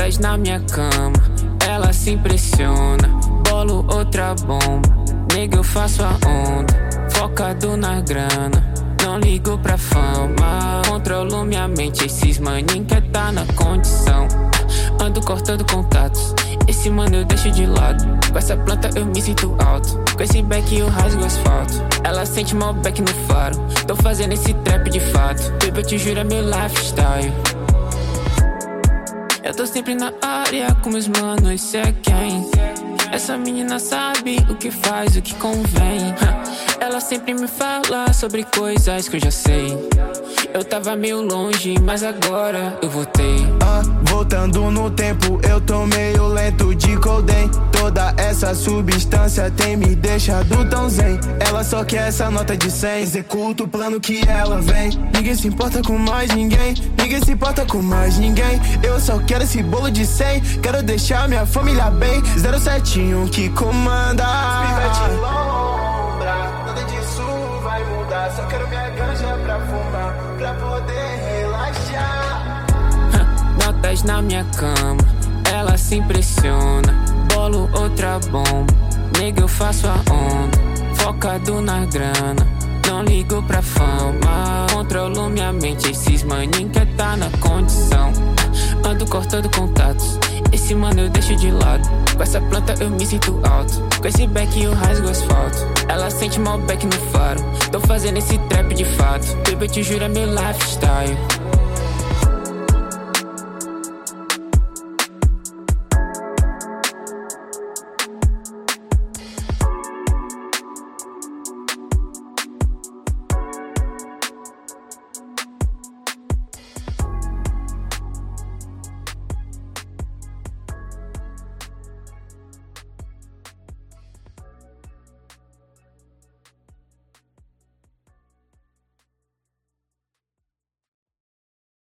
Notas na minha cama, ela se impressiona. Bolo outra bomba, nega eu faço a onda. Focado na grana, não ligo pra fama. Controlo minha mente, esses maninho quer tá na condição. Ando cortando contatos, esse mano eu deixo de lado. Com essa planta eu me sinto alto, com esse back eu rasgo o asfalto. Ela sente mal back no faro, tô fazendo esse trap de fato. Baby, eu te juro é meu lifestyle. Eu tô sempre na área com meus manos, cê é quem? Essa menina sabe o que faz, o que convém. Ela sempre me fala sobre coisas que eu já sei. Eu tava meio longe, mas agora eu voltei. Voltando no tempo, eu tô meio lento de codeine. Toda essa substância tem me deixado tão zen. Ela só quer essa nota de 100. Executa o plano que ela vem. Ninguém se importa com mais ninguém. Ninguém se importa com mais ninguém. Eu só quero esse bolo de 100. Quero deixar minha família bem. 07 que comanda. Pivete lombra, nada disso vai mudar. Só quero minha ganja pra fumar, pra poder relaxar. Notas na minha cama, ela se impressiona. Bolo outra bomba, nega eu faço a onda. Focado na grana, não ligo pra fama. Controlo minha mente, esses maninho quer tá na condição. Ando cortando contatos, esse mano eu deixo de lado. Com essa planta eu me sinto alto, com esse back eu rasgo o asfalto. Ela sente mal back no faro, tô fazendo esse trap de fato. Baby, eu te juro é meu lifestyle.